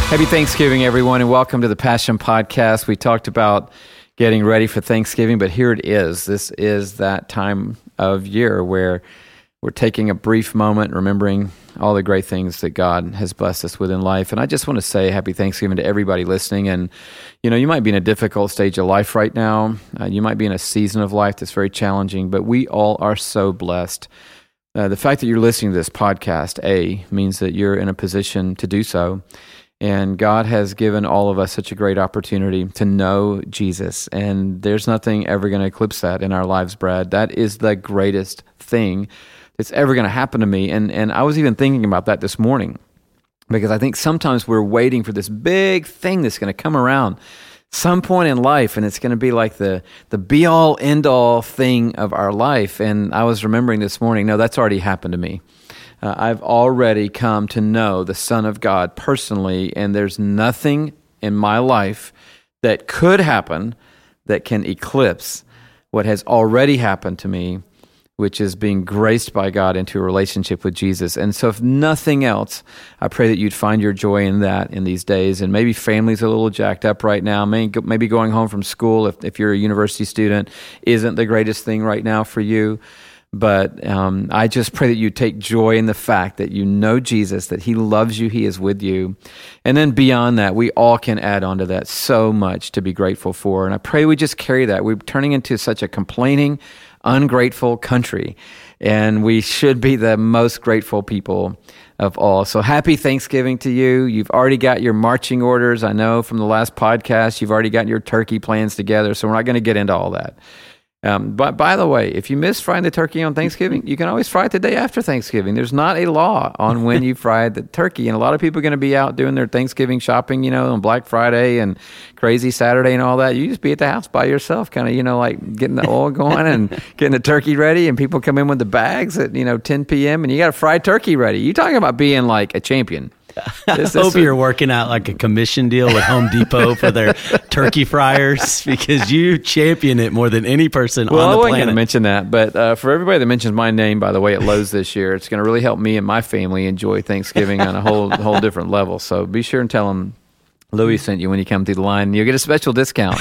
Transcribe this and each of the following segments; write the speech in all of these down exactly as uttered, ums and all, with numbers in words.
Happy Thanksgiving, everyone, and welcome to the Passion Podcast. We talked about getting ready for Thanksgiving, but here it is. This is that time of year where we're taking a brief moment, remembering all the great things that God has blessed us with in life. And I just want to say happy Thanksgiving to everybody listening. And, you know, you might be in a difficult stage of life right now. Uh, you might be in a season of life that's very challenging, but we all are so blessed. Uh, the fact that you're listening to this podcast, A, means that you're in a position to do so. And God has given all of us such a great opportunity to know Jesus. And there's nothing ever going to eclipse that in our lives, Brad. That is the greatest thing that's ever going to happen to me. And and I was even thinking about that this morning, because I think sometimes we're waiting for this big thing that's going to come around some point in life, and it's going to be like the, the be-all, end-all thing of our life. And I was remembering this morning, no, that's already happened to me. Uh, I've already come to know the Son of God personally, and there's nothing in my life that could happen that can eclipse what has already happened to me, which is being graced by God into a relationship with Jesus. And so if nothing else, I pray that you'd find your joy in that in these days. And maybe families are a little jacked up right now. Maybe, maybe going home from school, if, if you're a university student, isn't the greatest thing right now for you. But um, I just pray that you take joy in the fact that you know Jesus, that He loves you, He is with you. And then beyond that, we all can add on to that so much to be grateful for. And I pray we just carry that. We're turning into such a complaining, ungrateful country, and we should be the most grateful people of all. So happy Thanksgiving to you. You've already got your marching orders. I know from the last podcast, you've already got your turkey plans together, so we're not going to get into all that. Um, but by the way, if you miss frying the turkey on Thanksgiving, you can always fry it the day after Thanksgiving. There's not a law on when you fry the turkey. And a lot of people are going to be out doing their Thanksgiving shopping, you know, on Black Friday and crazy Saturday and all that. You just be at the house by yourself, kind of, you know, like getting the oil going and getting the turkey ready. And people come in with the bags at, you know, ten p.m. and you got a fried turkey ready. You talking about being like a champion. This, I hope this, you're working out like a commission deal with Home Depot for their turkey fryers, because you champion it more than any person well, on the planet. Well, I wasn't planet. going to mention that, but uh, for everybody that mentions my name, by the way, at Lowe's this year, it's going to really help me and my family enjoy Thanksgiving on a whole whole different level. So be sure and tell them Louis sent you when you come through the line. You'll get a special discount.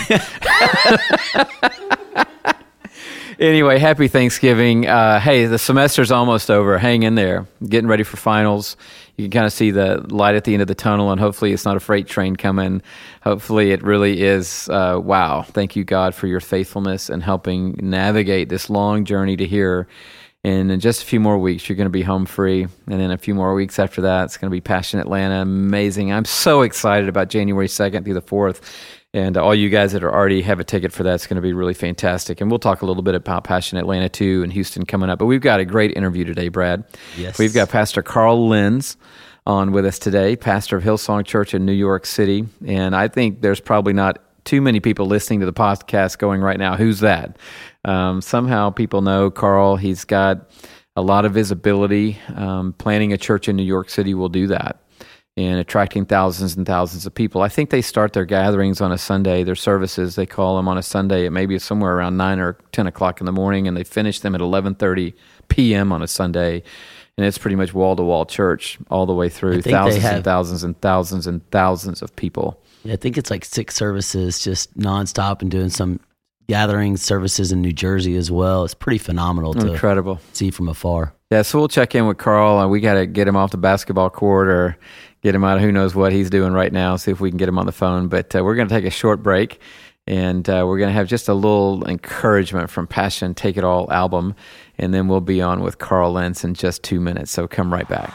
Anyway, happy Thanksgiving. Uh, hey, the semester's almost over. Hang in there. Getting ready for finals. You can kind of see the light at the end of the tunnel, and hopefully it's not a freight train coming. Hopefully it really is, uh, wow. Thank you, God, for your faithfulness and helping navigate this long journey to here. And in just a few more weeks, you're going to be home free. And then a few more weeks after that, it's going to be Passion Atlanta. Amazing. I'm so excited about January second through the fourth. And all you guys that are already have a ticket for that, it's going to be really fantastic. And we'll talk a little bit about Passion Atlanta, too, and Houston coming up. But we've got a great interview today, Brad. Yes. We've got Pastor Carl Lentz on with us today, pastor of Hillsong Church in New York City. And I think there's probably not too many people listening to the podcast going right now, who's that? Um, somehow people know Carl. He's got a lot of visibility. Um, planning a church in New York City will do that, and attracting thousands and thousands of people. I think they start their gatherings on a Sunday, their services, they call them on a Sunday. It maybe somewhere around nine or ten o'clock in the morning, and they finish them at eleven thirty p.m. on a Sunday. And it's pretty much wall-to-wall church all the way through, thousands have, and thousands and thousands and thousands of people. Yeah, I think it's like six services just nonstop, and doing some gathering services in New Jersey as well. It's pretty phenomenal to Incredible. see from afar. Yeah, so we'll check in with Carl, and we got to get him off the basketball court or get him out of who knows what he's doing right now, see if we can get him on the phone. But uh, we're going to take a short break, and uh, we're going to have just a little encouragement from Passion Take It All album, and then we'll be on with Carl Lentz in just two minutes. So come right back.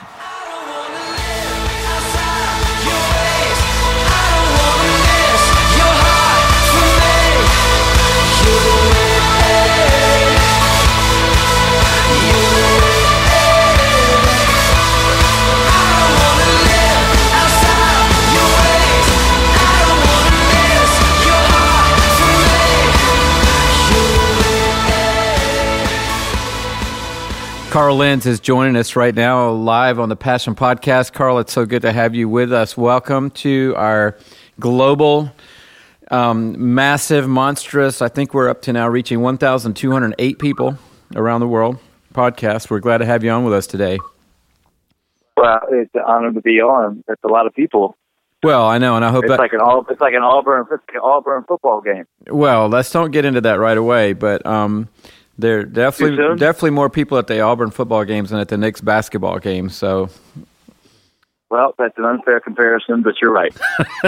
Carl Lentz is joining us right now live on the Passion Podcast. Carl, it's so good to have you with us. Welcome to our global, um, massive, monstrous, I think we're up to now reaching one thousand two hundred eight people around the world podcast. We're glad to have you on with us today. Well, it's an honor to be on. That's a lot of people. Well, I know, and I hope it's that, like an all it's like an Auburn it's like an Auburn football game. well, let's don't get into that right away, but um, there are definitely Too soon? definitely more people at the Auburn football games than at the Knicks basketball games. So, Well, that's an unfair comparison, but you're right.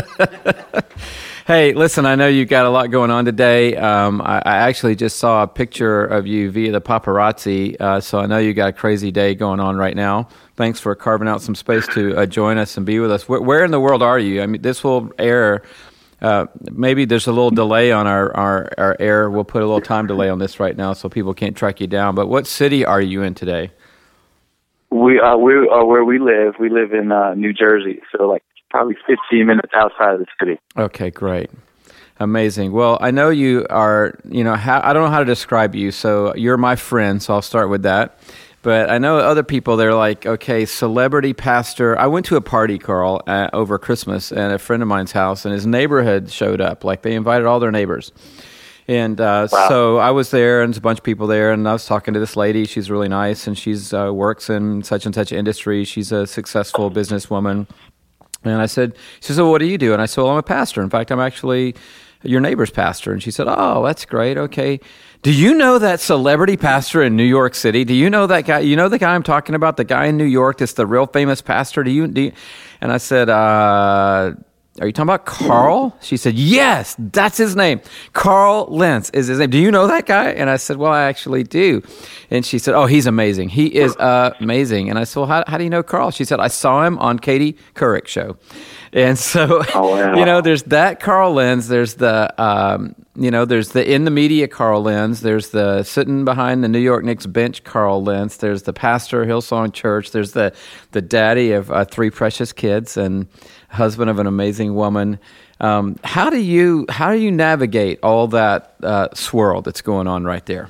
hey, listen, I know you've got a lot going on today. Um, I, I actually just saw a picture of you via the paparazzi, uh, so I know you got a crazy day going on right now. Thanks for carving out some space to uh, join us and be with us. Where, where in the world are you? I mean, this will air. Uh, maybe there's a little delay on our, our, our air. We'll put a little time delay on this right now so people can't track you down. But what city are you in today? We uh, we are where we live. We live in uh, New Jersey, so like probably fifteen minutes outside of the city. Okay, great. Amazing. Well, I know you are, you know, how, I don't know how to describe you, so you're my friend, so I'll start with that. But I know other people, they're like, okay, celebrity pastor. I went to a party, Carl, uh, over Christmas at a friend of mine's house, and his neighborhood showed up. Like, they invited all their neighbors. And uh, Wow. so I was there, and there's a bunch of people there, and I was talking to this lady. She's really nice, and she's uh, works in such and such industry. She's a successful businesswoman. And I said, she said, well, what do you do? And I said, well, I'm a pastor. In fact, I'm actually your neighbor's pastor. And she said, oh, that's great. Okay. Do you know that celebrity pastor in New York City? Do you know that guy? You know the guy I'm talking about, the guy in New York that's the real famous pastor? Do you? Do you? And I said, uh, are you talking about Carl? She said, yes, that's his name. Carl Lentz is his name. Do you know that guy? And I said, well, I actually do. And she said, oh, he's amazing. He is uh, amazing. And I said, well, how, how do you know Carl? She said, I saw him on Katie Couric's show. And so, Oh, wow. you know, there's that Carl Lentz. There's the, um, you know, there's the in the media Carl Lentz. There's the sitting behind the New York Knicks bench Carl Lentz. There's the pastor of Hillsong Church. There's the the daddy of uh, three precious kids and husband of an amazing woman. Um, how do you how do you navigate all that uh, swirl that's going on right there?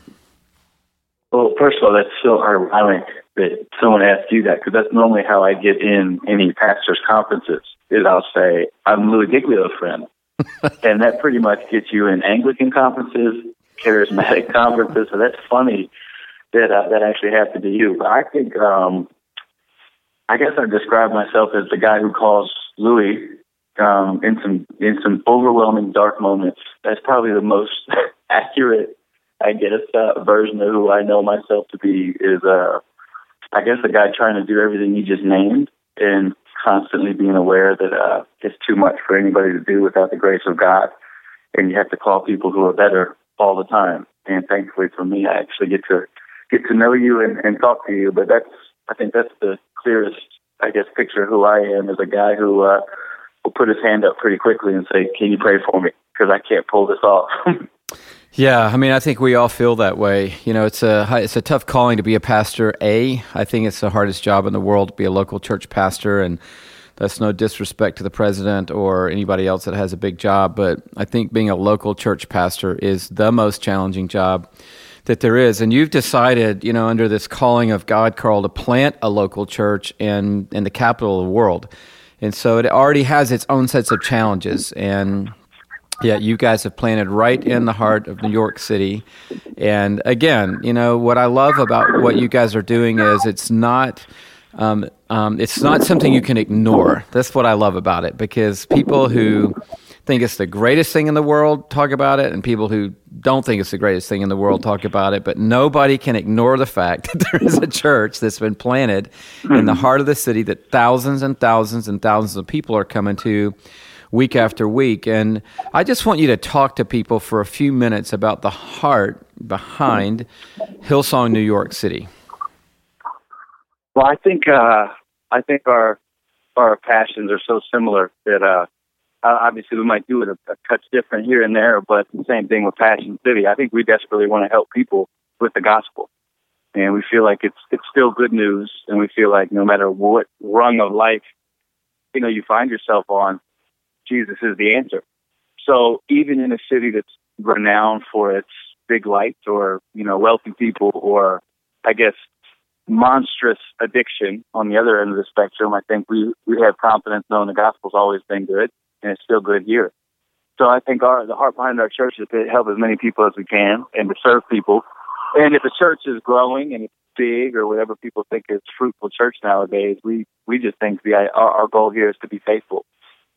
Well, first of all, that's so ironic that someone asked you that, because that's normally how I get in any pastor's conferences. Is I'll say, I'm Louis Giglio's friend. And that pretty much gets you in Anglican conferences, charismatic conferences. So that's funny that uh, that actually happened to you. But I think, um, I guess I describe myself as the guy who calls Louis um, in some in some overwhelming dark moments. That's probably the most accurate, I guess, uh, version of who I know myself to be. Is uh, I guess the guy trying to do everything you just named and constantly being aware that uh, it's too much for anybody to do without the grace of God, and you have to call people who are better all the time. And thankfully for me, I actually get to get to know you and, and talk to you. But that's I think that's the clearest, I guess, picture of who I am, as a guy who uh, will put his hand up pretty quickly and say, "Can you pray for me? Because I can't pull this off." Yeah, I mean, I think we all feel that way. You know, it's a it's a tough calling to be a pastor. A, I think it's the hardest job in the world to be a local church pastor, and that's no disrespect to the president or anybody else that has a big job, but I think being a local church pastor is the most challenging job that there is. And you've decided, you know, under this calling of God, Carl, to plant a local church in in the capital of the world, and so it already has its own sets of challenges. And yeah, you guys have planted right in the heart of New York City. And again, you know, what I love about what you guys are doing is it's not um, um, it's not something you can ignore. That's what I love about it, because people who think it's the greatest thing in the world talk about it, and people who don't think it's the greatest thing in the world talk about it. But nobody can ignore the fact that there is a church that's been planted in the heart of the city that thousands and thousands and thousands of people are coming to week after week. And I just want you to talk to people for a few minutes about the heart behind Hillsong New York City. Well, I think uh, I think our our passions are so similar that uh, obviously we might do it a, a touch different here and there, but the same thing with Passion City. I think we desperately want to help people with the gospel, and we feel like it's it's still good news, and we feel like no matter what rung of life, you know, you find yourself on, Jesus is the answer. So even in a city that's renowned for its big lights, or, you know, wealthy people, or I guess monstrous addiction on the other end of the spectrum, I think we, we have confidence knowing the gospel's always been good, and it's still good here. So I think our the heart behind our church is to help as many people as we can and to serve people. And if the church is growing and it's big, or whatever people think is fruitful church nowadays, we, we just think the our, our goal here is to be faithful.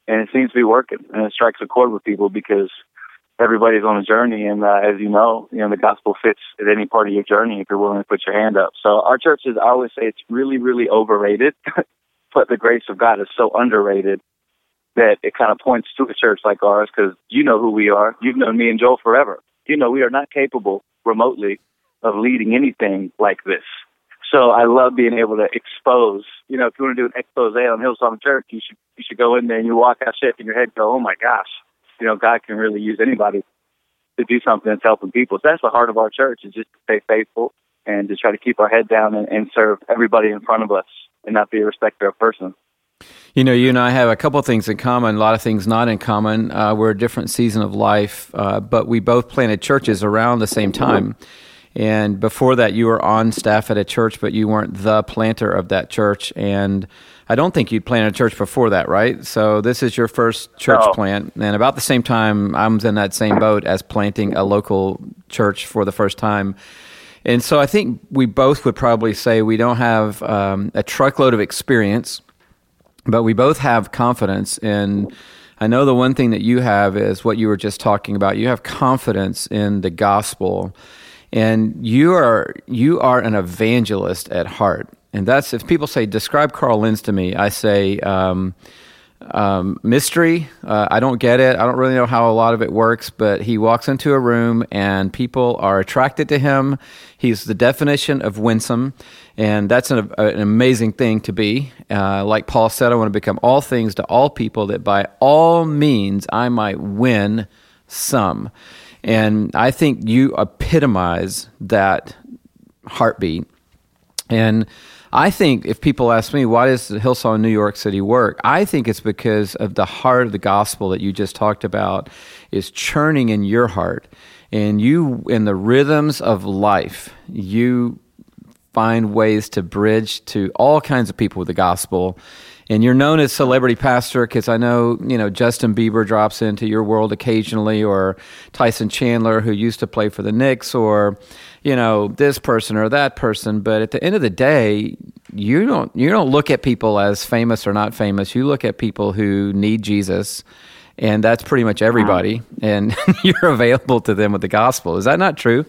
and it seems to be working, and it strikes a chord with people because everybody's on a journey, and uh, as you know, you know, the gospel fits at any part of your journey if you're willing to put your hand up. So our church is, I always say, it's really, really overrated, but the grace of God is so underrated that it kind of points to a church like ours, because you know who we are. You've known me and Joel forever. You know we are not capable remotely of leading anything like this. So I love being able to expose, you know, if you want to do an expose on Hillsong Church, you should you should go in there and you walk out shaking your head and go, oh my gosh, you know, God can really use anybody to do something that's helping people. So that's the heart of our church, is just to stay faithful and to try to keep our head down and, and serve everybody in front of us and not be a respecter of person. You know, you and I have a couple of things in common, a lot of things not in common. Uh, we're a different season of life, uh, but we both planted churches around the same time. And before that, you were on staff at a church, but you weren't the planter of that church. And I don't think you'd planted a church before that, right? So this is your first church no. plant. And about the same time, I was in that same boat as planting a local church for the first time. And so I think we both would probably say we don't have um, a truckload of experience, but we both have confidence. And I know the one thing that you have is what you were just talking about. You have confidence in the gospel. And you are you are an evangelist at heart. And that's, if people say, describe Carl Lentz to me, I say, um, um, mystery. Uh, I don't get it. I don't really know how a lot of it works, but he walks into a room and people are attracted to him. He's the definition of winsome. And that's an, an amazing thing to be. Uh, like Paul said, I want to become all things to all people, that by all means I might win some. And I think you epitomize that heartbeat. And I think if people ask me, why does Hillsong New York City work? I think it's because of the heart of the gospel that you just talked about is churning in your heart. And you, in the rhythms of life, you find ways to bridge to all kinds of people with the gospel. And you're known as celebrity pastor because I know, you know, Justin Bieber drops into your world occasionally, or Tyson Chandler, who used to play for the Knicks, or, you know, this person or that person. But at the end of the day, you don't you don't look at people as famous or not famous. You look at people who need Jesus, and that's pretty much everybody. And you're available to them with the gospel. Is that not true?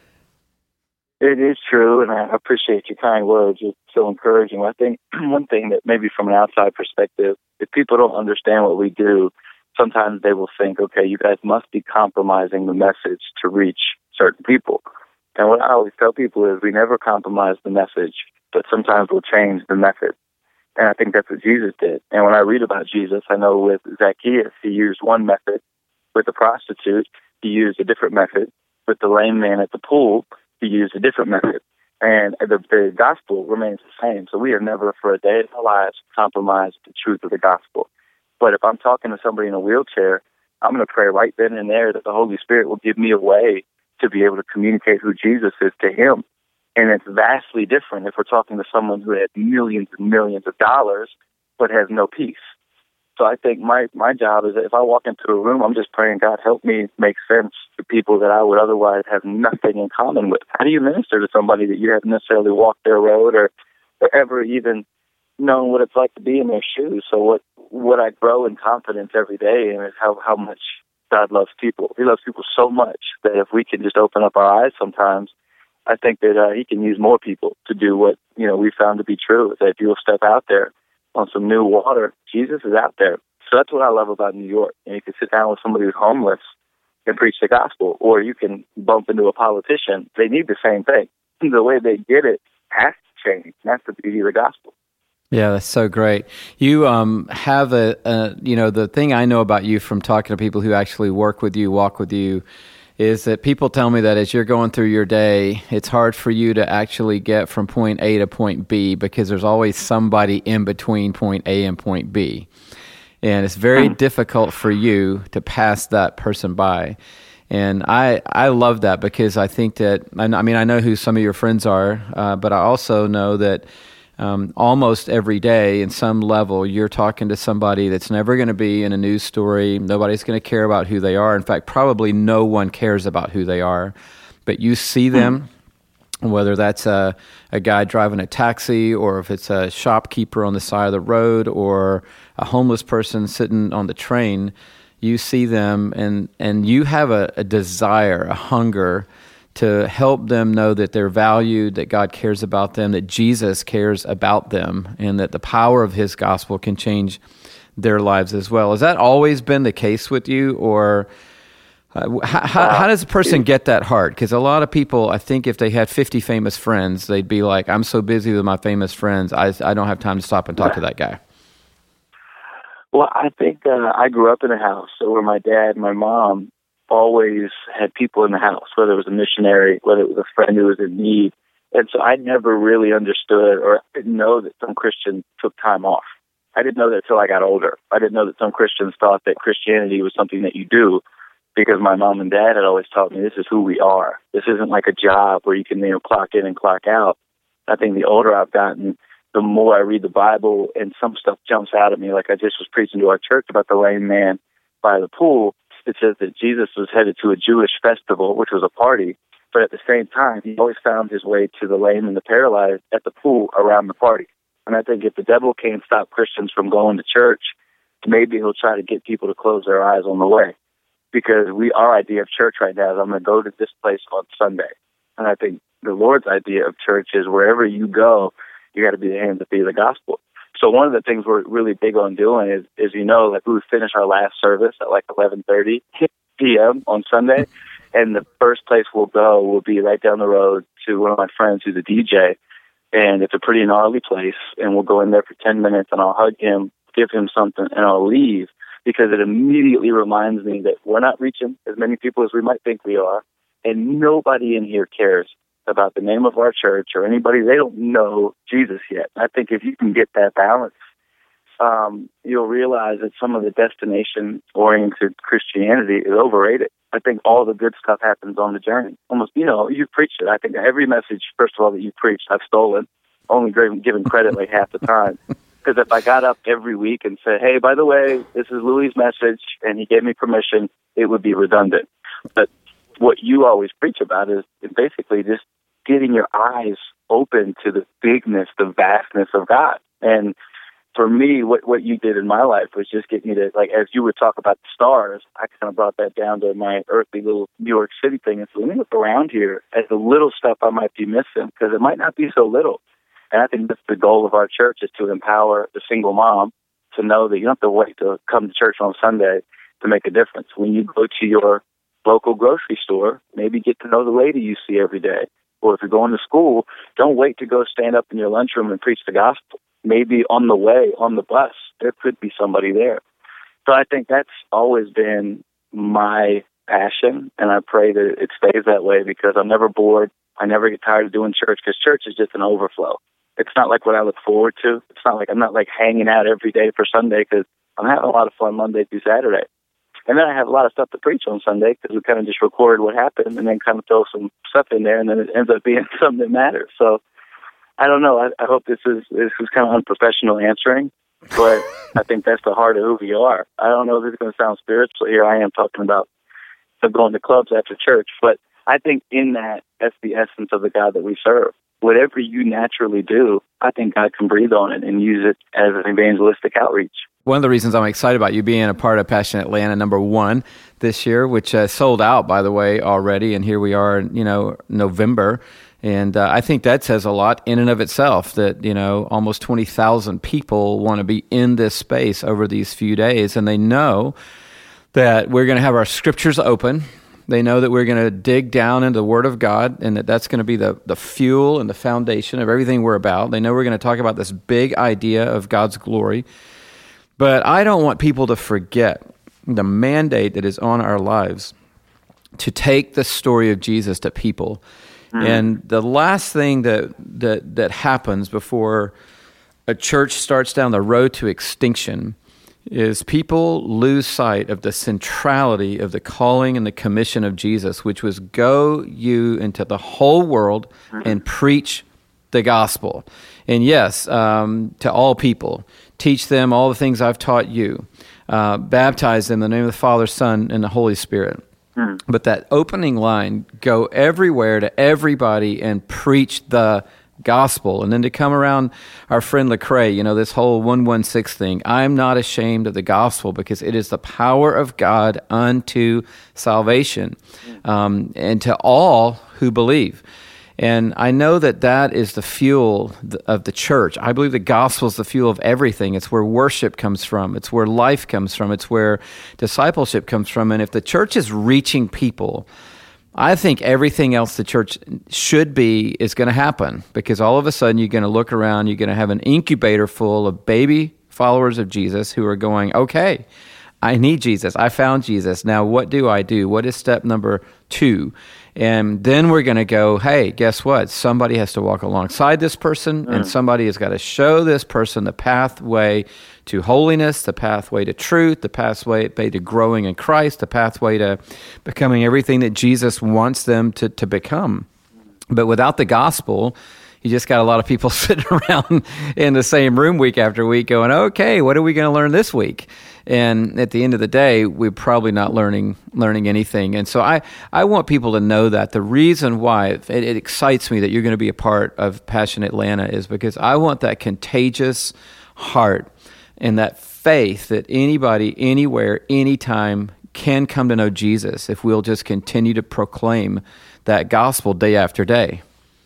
It is true, and I appreciate your kind words. It's so encouraging. I think one thing that maybe from an outside perspective, if people don't understand what we do, sometimes they will think, okay, you guys must be compromising the message to reach certain people. And what I always tell people is we never compromise the message, but sometimes we'll change the method. And I think that's what Jesus did. And when I read about Jesus, I know with Zacchaeus, he used one method. With the prostitute, he used a different method. With the lame man at the pool, he used a different method. And the, the gospel remains the same. So we have never for a day in our lives compromised the truth of the gospel. But if I'm talking to somebody in a wheelchair, I'm going to pray right then and there that the Holy Spirit will give me a way to be able to communicate who Jesus is to him. And it's vastly different if we're talking to someone who has millions and millions of dollars but has no peace. So I think my, my job is that if I walk into a room, I'm just praying, God, help me make sense to people that I would otherwise have nothing in common with. How do you minister to somebody that you haven't necessarily walked their road or, or ever even known what it's like to be in their shoes? So what, what I grow in confidence every day in is how, how much God loves people. He loves people so much that if we can just open up our eyes sometimes, I think that uh, he can use more people to do what, you know, we found to be true, is that if you'll step out there on some new water, Jesus is out there. So that's what I love about New York. And you can sit down with somebody who's homeless and preach the gospel, or you can bump into a politician. They need the same thing. The way they get it has to change. That's the beauty of the gospel. Yeah, that's so great. You um, have a, a, you know, the thing I know about you from talking to people who actually work with you, walk with you, is that people tell me that as you're going through your day, it's hard for you to actually get from point A to point B because there's always somebody in between point A and point B. And it's very mm. difficult for you to pass that person by. And I I love that because I think that, I mean, I know who some of your friends are, uh, but I also know that Um, almost every day, in some level, you're talking to somebody that's never going to be in a news story. Nobody's going to care about who they are. In fact, probably no one cares about who they are. But you see them, whether that's a, a guy driving a taxi, or if it's a shopkeeper on the side of the road, or a homeless person sitting on the train, you see them and, and you have a, a desire, a hunger to help them know that they're valued, that God cares about them, that Jesus cares about them, and that the power of his gospel can change their lives as well. Has that always been the case with you, or uh, how, how, how does a person get that heart? Because a lot of people, I think if they had fifty famous friends, they'd be like, I'm so busy with my famous friends, I, I don't have time to stop and talk to that guy. Well, I think uh, I grew up in a house where my dad and my mom always had people in the house, whether it was a missionary, whether it was a friend who was in need. And so I never really understood, or didn't know that some Christians took time off. I didn't know that until I got older. I didn't know that some Christians thought that Christianity was something that you do, because my mom and dad had always taught me this is who we are. This isn't like a job where you can, you know, clock in and clock out. I think the older I've gotten, the more I read the Bible, and some stuff jumps out at me. Like I just was preaching to our church about the lame man by the pool. It says that Jesus was headed to a Jewish festival, which was a party, but at the same time, he always found his way to the lame and the paralyzed at the pool around the party. And I think if the devil can't stop Christians from going to church, maybe he'll try to get people to close their eyes on the way. Because we, our idea of church right now is I'm going to go to this place on Sunday. And I think the Lord's idea of church is wherever you go, you got to be the hands that feed the gospel. So one of the things we're really big on doing is, is you know, like we would finish our last service at like eleven thirty p.m. on Sunday, and the first place we'll go will be right down the road to one of my friends who's a D J, and it's a pretty gnarly place, and we'll go in there for ten minutes, and I'll hug him, give him something, and I'll leave, because it immediately reminds me that we're not reaching as many people as we might think we are, and nobody in here cares about the name of our church or anybody. They don't know Jesus yet. I think if you can get that balance, um, you'll realize that some of the destination-oriented Christianity is overrated. I think all the good stuff happens on the journey. Almost, you know, you preached it. I think every message, first of all, that you preached, I've stolen, only given credit like half the time. Because if I got up every week and said, hey, by the way, this is Louis' message, and he gave me permission, it would be redundant. But what you always preach about is basically just getting your eyes open to the bigness, the vastness of God. And for me, what, what you did in my life was just get me to, like, as you would talk about the stars, I kind of brought that down to my earthly little New York City thing. And so let me look around here at the little stuff I might be missing, because it might not be so little. And I think that's the goal of our church, is to empower the single mom to know that you don't have to wait to come to church on Sunday to make a difference. When you go to your local grocery store, maybe get to know the lady you see every day. Or if you're going to school, don't wait to go stand up in your lunchroom and preach the gospel. Maybe on the way, on the bus, there could be somebody there. So I think that's always been my passion, and I pray that it stays that way, because I'm never bored. I never get tired of doing church, because church is just an overflow. It's not like what I look forward to. It's not like I'm not like hanging out every day for Sunday, because I'm having a lot of fun Monday through Saturday. And then I have a lot of stuff to preach on Sunday, because we kind of just record what happened and then kind of throw some stuff in there, and then it ends up being something that matters. So I don't know. I, I hope this is this is kind of unprofessional answering, but I think that's the heart of who we are. I don't know if this is going to sound spiritual. Here I am talking about going to clubs after church, but I think in that, that's the essence of the God that we serve. Whatever you naturally do, I think God can breathe on it and use it as an evangelistic outreach. One of the reasons I'm excited about you being a part of Passion Atlanta number one this year, which uh, sold out, by the way, already, and here we are, you know, November, and uh, I think that says a lot in and of itself, that, you know, almost twenty thousand people want to be in this space over these few days, and they know that we're going to have our scriptures open. They know that we're going to dig down into the Word of God, and that that's going to be the, the fuel and the foundation of everything we're about. They know we're going to talk about this big idea of God's glory. But I don't want people to forget the mandate that is on our lives to take the story of Jesus to people. Mm. And the last thing that, that that happens before a church starts down the road to extinction is people lose sight of the centrality of the calling and the commission of Jesus, which was go you into the whole world and preach the gospel. And yes, um, to all people, teach them all the things I've taught you, uh, baptize them in the name of the Father, Son, and the Holy Spirit. Hmm. But that opening line, go everywhere to everybody and preach the gospel. And then to come around our friend Lecrae, you know, this whole one one six thing, I'm not ashamed of the gospel because it is the power of God unto salvation, um, and to all who believe. And I know that that is the fuel of the church. I believe the gospel is the fuel of everything. It's where worship comes from. It's where life comes from. It's where discipleship comes from. And if the church is reaching people, I think everything else the church should be is going to happen, because all of a sudden you're going to look around, you're going to have an incubator full of baby followers of Jesus who are going, okay, I need Jesus. I found Jesus. Now what do I do? What is step number two? And then we're going to go, hey, guess what? Somebody has to walk alongside this person, mm. and somebody has got to show this person the pathway to holiness, the pathway to truth, the pathway to growing in Christ, the pathway to becoming everything that Jesus wants them to, to become. But without the gospel, you just got a lot of people sitting around in the same room week after week going, okay, what are we going to learn this week? And at the end of the day, we're probably not learning learning anything. And so I, I want people to know that the reason why it, it excites me that you're going to be a part of Passion Atlanta is because I want that contagious heart and that faith that anybody, anywhere, anytime can come to know Jesus if we'll just continue to proclaim that gospel day after day.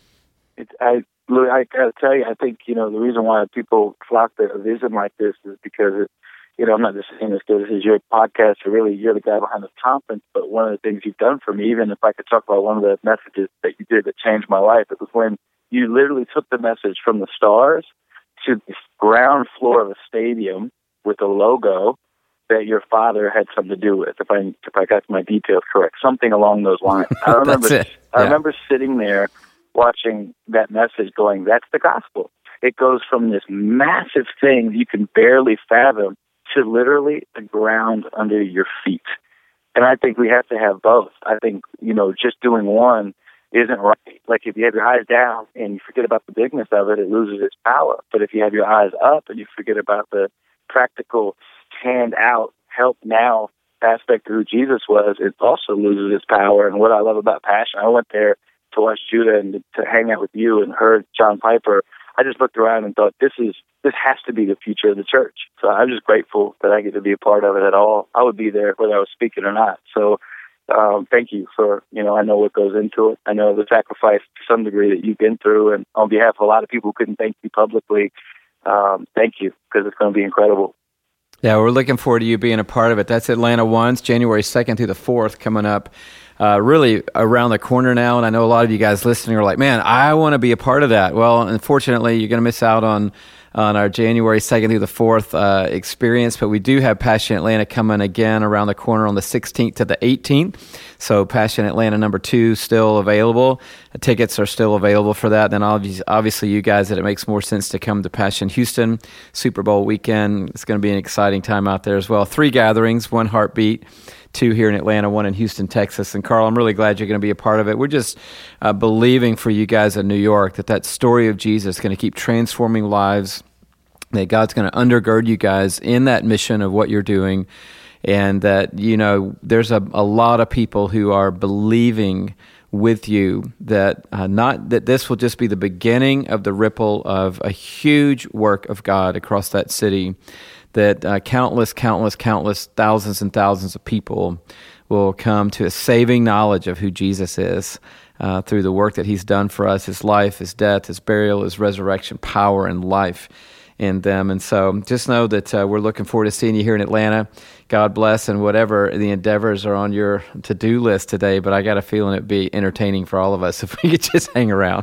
It, I, I got to tell you, I think, you know, the reason why people flock to a vision like this is because, it, you know, I'm not just saying this because this is your podcast, or really you're the guy behind this conference, but one of the things you've done for me, even if I could talk about one of the messages that you did that changed my life, it was when you literally took the message from the stars to the ground floor of a stadium with a logo that your father had something to do with, if I if I got my details correct, something along those lines. I remember That's it. I Yeah. remember sitting there watching that message going, that's the gospel. It goes from this massive thing you can barely fathom to literally the ground under your feet. And I think we have to have both. I think, you know, just doing one isn't right. Like if you have your eyes down and you forget about the bigness of it, it loses its power. But if you have your eyes up and you forget about the practical hand out, help now aspect of who Jesus was, it also loses its power. And what I love about Passion, I went there to watch Judah and to hang out with you and heard John Piper. I just looked around and thought, this is this has to be the future of the church. So I'm just grateful that I get to be a part of it at all. I would be there whether I was speaking or not. So um, thank you for, you know, I know what goes into it. I know the sacrifice to some degree that you've been through. And on behalf of a lot of people who couldn't thank you publicly, um, thank you, because it's going to be incredible. Yeah, we're looking forward to you being a part of it. That's Atlanta Once, January second through the fourth, coming up uh, really around the corner now. And I know a lot of you guys listening are like, man, I want to be a part of that. Well, unfortunately, you're going to miss out on on our January second through the fourth uh, experience, but we do have Passion Atlanta coming again around the corner on the sixteenth to the eighteenth. So Passion Atlanta number two still available. Tickets are still available for that. Then obviously you guys, that it makes more sense to come to Passion Houston, Super Bowl weekend. It's going to be an exciting time out there as well. Three gatherings, one heartbeat. Two here in Atlanta, one in Houston, Texas. And Carl, I'm really glad you're going to be a part of it. We're just uh, believing for you guys in New York that that story of Jesus is going to keep transforming lives, that God's going to undergird you guys in that mission of what you're doing, and that, you know, there's a, a lot of people who are believing with you that uh, not that this will just be the beginning of the ripple of a huge work of God across that city, that uh, countless, countless, countless thousands and thousands of people will come to a saving knowledge of who Jesus is uh, through the work that he's done for us, his life, his death, his burial, his resurrection, power and life in them. And so just know that uh, we're looking forward to seeing you here in Atlanta. God bless, and whatever the endeavors are on your to-do list today, but I got a feeling it'd be entertaining for all of us if we could just hang around.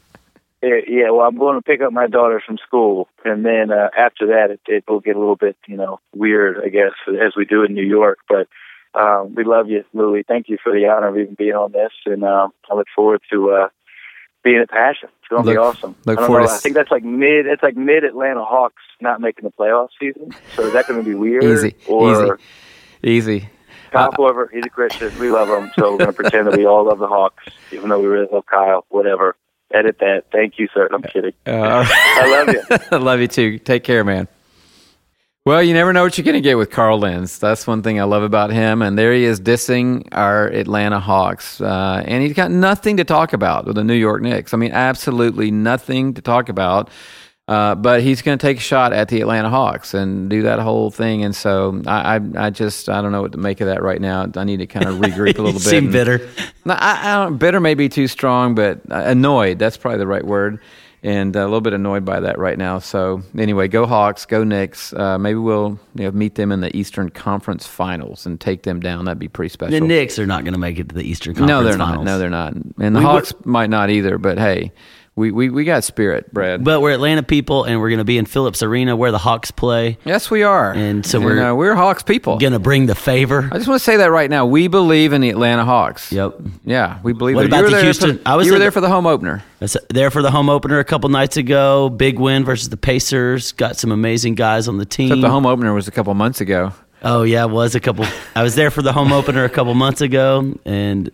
Yeah, well, I'm going to pick up my daughter from school, and then uh, after that, it, it will get a little bit, you know, weird, I guess, as we do in New York. But um, we love you, Louie. Thank you for the honor of even being on this, and uh, I look forward to uh, being at Passion. It's going to be awesome. Look I, don't forward know, to I think that's like mid. It's like mid Atlanta Hawks not making the playoff season. So is that going to be weird? Easy, or easy, easy. Kyle Uh, Korver, he's a Christian. We love him, so we're going to pretend that we all love the Hawks, even though we really love Kyle. Whatever. Edit that. Thank you, sir. I'm kidding. Uh, I love you. I love you too. Take care, man. Well, you never know what you're going to get with Carl Lentz. That's one thing I love about him. And there he is dissing our Atlanta Hawks. Uh, and he's got nothing to talk about with the New York Knicks. I mean, absolutely nothing to talk about. Uh, but he's going to take a shot at the Atlanta Hawks and do that whole thing. And so I, I, I just, I don't know what to make of that right now. I need to kind of regroup a little bit. Seem and, bitter. No, I, I don't, bitter may be too strong, but annoyed. That's probably the right word. And a little bit annoyed by that right now. So anyway, go Hawks, go Knicks. Uh, maybe we'll you know, meet them in the Eastern Conference Finals and take them down. That'd be pretty special. The Knicks are not going to make it to the Eastern Conference No, they're Finals. not. No, they're not. And the We Hawks would- might not either. But hey, we, we, we got spirit, Brad. But we're Atlanta people, and we're going to be in Phillips Arena where the Hawks play. Yes, we are. And so And, we're- uh, we're Hawks people. Going to bring the favor. I just want to say that right now. We believe in the Atlanta Hawks. Yep. Yeah, we believe What it. about you were the there Houston- For, I was you were in there the- for the home opener. I was there for the home opener a couple nights ago. Big win versus the Pacers. Got some amazing guys on the team. Except the home opener was a couple months ago. Oh yeah, it was a couple. I was there for the home opener a couple months ago, and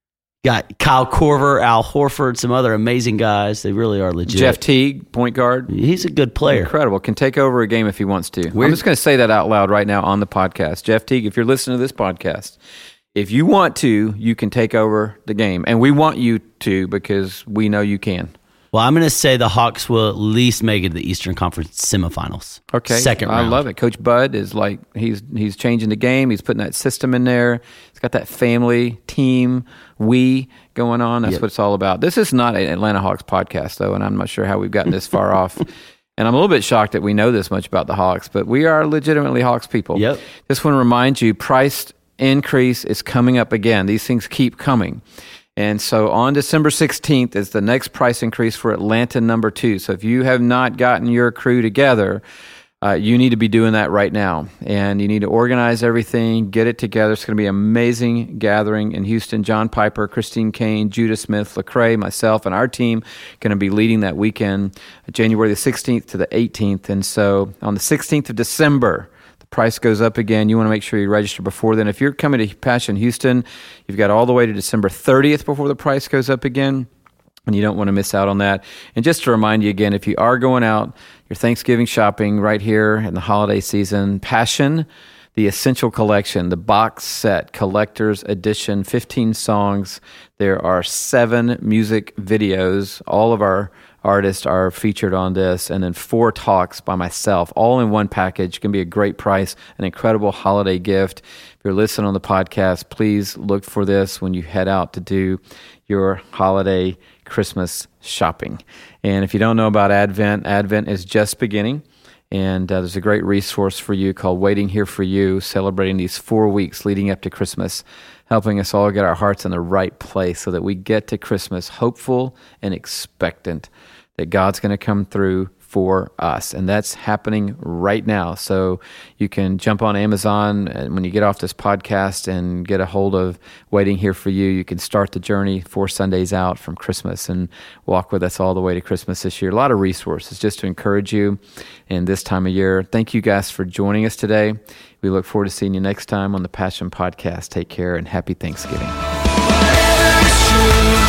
got Kyle Korver, Al Horford, some other amazing guys. They really are legit. Jeff Teague, point guard. He's a good player. Incredible. Can take over a game if he wants to. We're- I'm just going to say that out loud right now on the podcast. Jeff Teague, if you're listening to this podcast, if you want to, you can take over the game. And we want you to because we know you can. Well, I'm going to say the Hawks will at least make it to the Eastern Conference semifinals. Okay. Second I round. love it. Coach Bud is like, he's he's changing the game. He's putting that system in there. He's got that family, team, we going on. That's Yep. what it's all about. This is not an Atlanta Hawks podcast, though, and I'm not sure how we've gotten this far off. And I'm a little bit shocked that we know this much about the Hawks, but we are legitimately Hawks people. Yep. Just want to remind you, price increase is coming up again. These things keep coming. And so on December sixteenth is the next price increase for Atlanta number two. So if you have not gotten your crew together, uh, you need to be doing that right now. And you need to organize everything, get it together. It's going to be an amazing gathering in Houston. John Piper, Christine Kane, Judah Smith, Lecrae, myself, and our team going to be leading that weekend, January the sixteenth to the eighteenth. And so on the sixteenth of December, price goes up again. You want to make sure you register before then. If you're coming to Passion Houston, you've got all the way to December thirtieth before the price goes up again, and you don't want to miss out on that. And just to remind you again, if you are going out, your Thanksgiving shopping right here in the holiday season, Passion, the Essential Collection, the box set, collector's edition, fifteen songs. There are seven music videos. All of our artists are featured on this, and then four talks by myself, all in one package. Can be a great price, an incredible holiday gift. If you're listening on the podcast, please look for this when you head out to do your holiday Christmas shopping. And if you don't know about Advent, Advent is just beginning. And uh, there's a great resource for you called Waiting Here For You, celebrating these four weeks leading up to Christmas, helping us all get our hearts in the right place so that we get to Christmas hopeful and expectant that God's going to come through for us. And that's happening right now. So you can jump on Amazon and when you get off this podcast and get a hold of Waiting Here For You, you can start the journey four Sundays out from Christmas and walk with us all the way to Christmas this year. A lot of resources just to encourage you in this time of year. Thank you guys for joining us today. We look forward to seeing you next time on the Passion Podcast. Take care and happy Thanksgiving.